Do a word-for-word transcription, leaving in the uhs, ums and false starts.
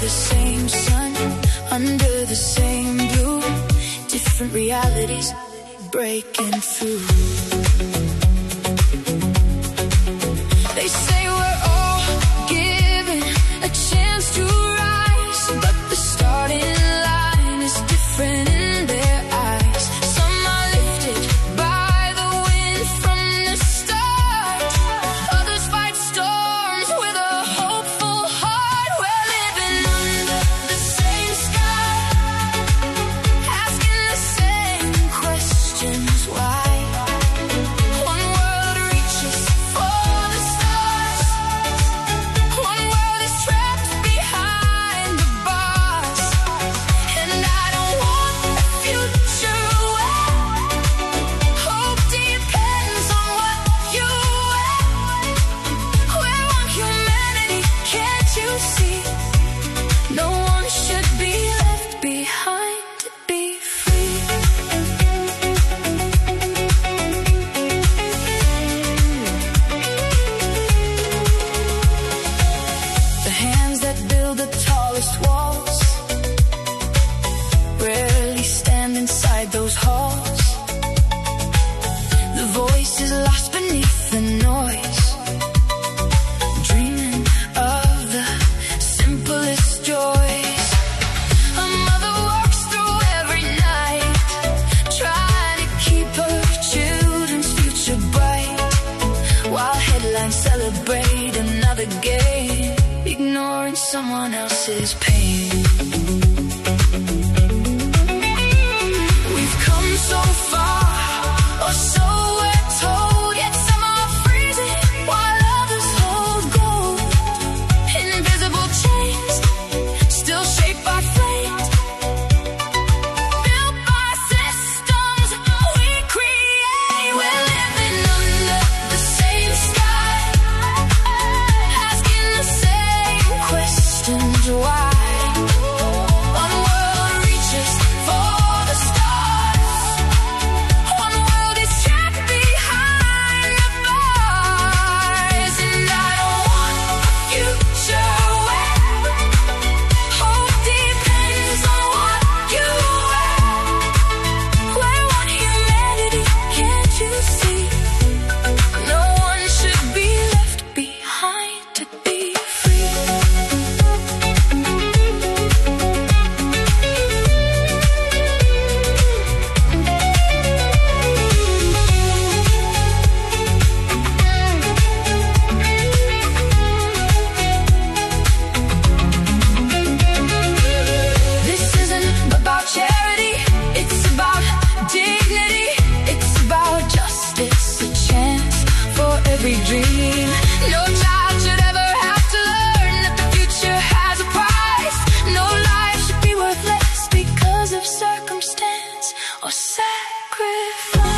the same sun, under the same blue, different realities breaking through. They say we're all given a chance to rise, but the starting line is different in their eyes. Some are lifted by the wind from the start, others fight storms with a hopeful heart. We're living under the same sky, asking the same questions why. One world reaches for the stars, one world is trapped behind the bars. And I don't want a future where hope depends on what you wear. We're one humanity, can't you see? No one should be left behind to be free. The hands that build the tallest walls rarely stand inside those halls. The voice is lost beneath the noise, dreaming of the simplest joys. A mother walks through every night, trying to keep her children's future bright, while headlines celebrate another game, ignoring someone else's pain. We've come so far, or so we're told, yet some are freezing while others hold gold. Invisible chains still shape our fate, built by systems we create. We're living under the same sky, asking the same questions why. One world reaches for the stars, one world is trapped behind the bars. And I don't want a future where hope depends on what you wear. We're one humanity, can't you see? No one should be left behind to be free. This isn't about charity, it's about dignity, it's about justice, a chance for every dream. No child should ever have to learn that the future has a price. No life should be worth less because of circumstance or sacrifice.